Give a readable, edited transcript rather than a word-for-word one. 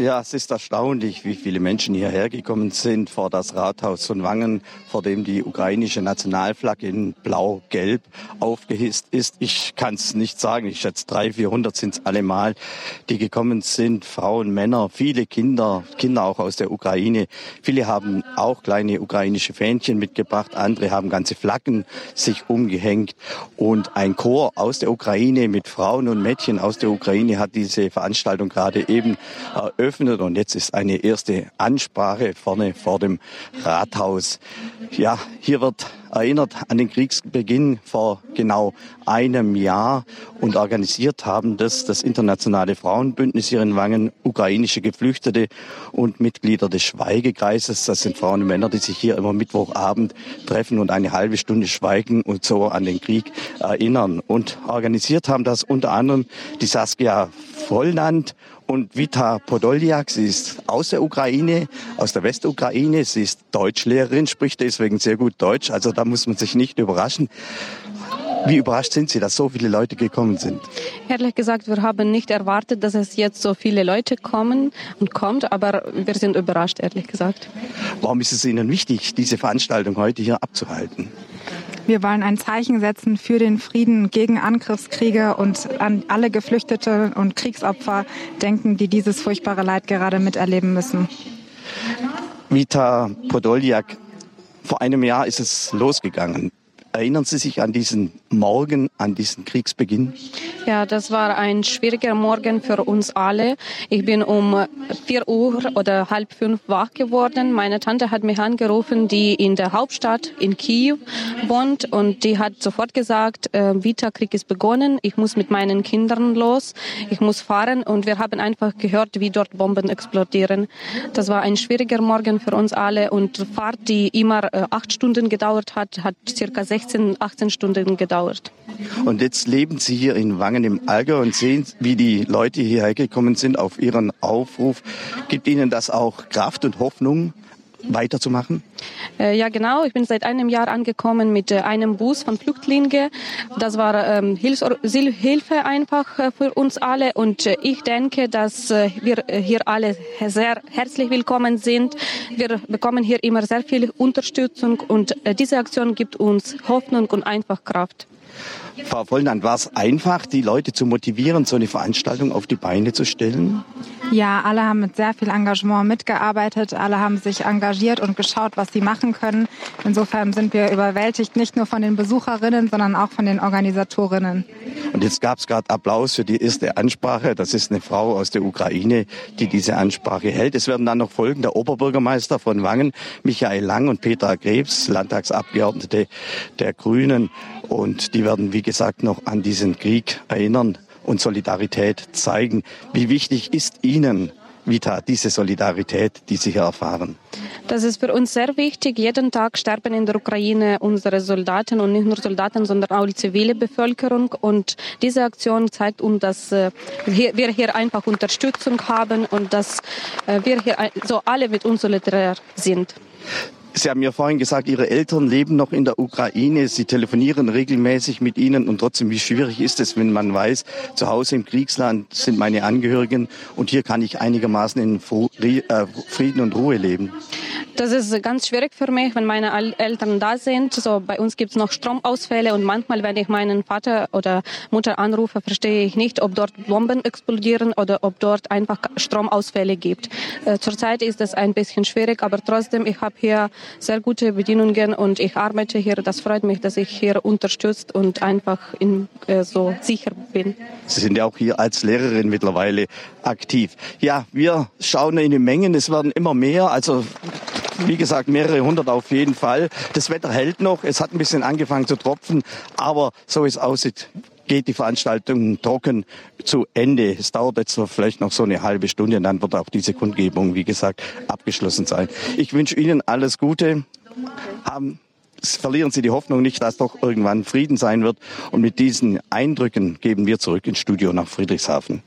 Ja, es ist erstaunlich, wie viele Menschen hierher gekommen sind vor das Rathaus von Wangen, vor dem die ukrainische Nationalflagge in Blau-Gelb aufgehisst ist. Ich kann es nicht sagen, ich schätze 300, 400 sind es allemal, die gekommen sind, Frauen, Männer, viele Kinder auch aus der Ukraine. Viele haben auch kleine ukrainische Fähnchen mitgebracht, andere haben ganze Flaggen sich umgehängt. Und ein Chor aus der Ukraine mit Frauen und Mädchen aus der Ukraine hat diese Veranstaltung gerade eben eröffnet. Und jetzt ist eine erste Ansprache vorne vor dem Rathaus. Ja, hier wird erinnert an den Kriegsbeginn vor genau einem Jahr und organisiert haben das Internationale Frauenbündnis hier in Wangen, ukrainische Geflüchtete und Mitglieder des Schweigekreises. Das sind Frauen und Männer, die sich hier immer Mittwochabend treffen und eine halbe Stunde schweigen und so an den Krieg erinnern. Und organisiert haben das unter anderem die Saskia Volland und Vita Podoljak. Sie ist aus der Ukraine, aus der Westukraine. Sie ist Deutschlehrerin, spricht deswegen sehr gut Deutsch. Also da muss man sich nicht überraschen. Wie überrascht sind Sie, dass so viele Leute gekommen sind? Ehrlich gesagt, wir haben nicht erwartet, dass es jetzt so viele Leute kommt, aber wir sind überrascht, ehrlich gesagt. Warum ist es Ihnen wichtig, diese Veranstaltung heute hier abzuhalten? Wir wollen ein Zeichen setzen für den Frieden gegen Angriffskriege und an alle Geflüchtete und Kriegsopfer denken, die dieses furchtbare Leid gerade miterleben müssen. Vita Podoljak, vor einem Jahr ist es losgegangen. Erinnern Sie sich an diesen Morgen, an diesen Kriegsbeginn? Ja, das war ein schwieriger Morgen für uns alle. Ich bin um 4 Uhr oder halb 5 wach geworden. Meine Tante hat mich angerufen, die in der Hauptstadt in Kiew wohnt, und die hat sofort gesagt, Vita, Krieg ist begonnen, ich muss mit meinen Kindern los, ich muss fahren, und wir haben einfach gehört, wie dort Bomben explodieren. Das war ein schwieriger Morgen für uns alle, und die Fahrt, die immer 8 Stunden gedauert hat, hat circa 18 Stunden gedauert. Und jetzt leben Sie hier in Wangen im Allgäu und sehen, wie die Leute hierher gekommen sind auf Ihren Aufruf. Gibt Ihnen das auch Kraft und Hoffnung, weiterzumachen? Ja, genau. Ich bin seit einem Jahr angekommen mit einem Bus von Flüchtlingen. Das war Hilfe einfach für uns alle. Und ich denke, dass wir hier alle sehr herzlich willkommen sind. Wir bekommen hier immer sehr viel Unterstützung, und diese Aktion gibt uns Hoffnung und einfach Kraft. Frau Volland, war es einfach, die Leute zu motivieren, so eine Veranstaltung auf die Beine zu stellen? Ja, alle haben mit sehr viel Engagement mitgearbeitet. Alle haben sich engagiert und geschaut, was sie machen können. Insofern sind wir überwältigt, nicht nur von den Besucherinnen, sondern auch von den Organisatorinnen. Und jetzt gab es gerade Applaus für die erste Ansprache. Das ist eine Frau aus der Ukraine, die diese Ansprache hält. Es werden dann noch folgen der Oberbürgermeister von Wangen, Michael Lang, und Petra Krebs, Landtagsabgeordnete der Grünen. Und die werden, wie gesagt, noch an diesen Krieg erinnern und Solidarität zeigen. Wie wichtig ist Ihnen, Vita, diese Solidarität, die Sie hier erfahren? Das ist für uns sehr wichtig. Jeden Tag sterben in der Ukraine unsere Soldaten, und nicht nur Soldaten, sondern auch die zivile Bevölkerung. Und diese Aktion zeigt uns, dass wir hier einfach Unterstützung haben und dass wir hier so alle mit uns solidär sind. Sie haben mir vorhin gesagt, Ihre Eltern leben noch in der Ukraine. Sie telefonieren regelmäßig mit Ihnen, und trotzdem, wie schwierig ist es, wenn man weiß, zu Hause im Kriegsland sind meine Angehörigen und hier kann ich einigermaßen in Frieden und Ruhe leben? Das ist ganz schwierig für mich, wenn meine Eltern da sind. So, bei uns gibt es noch Stromausfälle, und manchmal, wenn ich meinen Vater oder Mutter anrufe, verstehe ich nicht, ob dort Bomben explodieren oder ob dort einfach Stromausfälle gibt. Zurzeit ist das ein bisschen schwierig, aber trotzdem, ich habe hier sehr gute Bedienungen und ich arbeite hier. Das freut mich, dass ich hier unterstützt und einfach so sicher bin. Sie sind ja auch hier als Lehrerin mittlerweile aktiv. Ja, wir schauen in die Mengen, es werden immer mehr, also wie gesagt, mehrere hundert auf jeden Fall. Das Wetter hält noch, es hat ein bisschen angefangen zu tropfen, aber so wie es aussieht, geht die Veranstaltung trocken zu Ende. Es dauert jetzt vielleicht noch so eine halbe Stunde, und dann wird auch diese Kundgebung, wie gesagt, abgeschlossen sein. Ich wünsche Ihnen alles Gute. Verlieren Sie die Hoffnung nicht, dass doch irgendwann Frieden sein wird. Und mit diesen Eindrücken geben wir zurück ins Studio nach Friedrichshafen.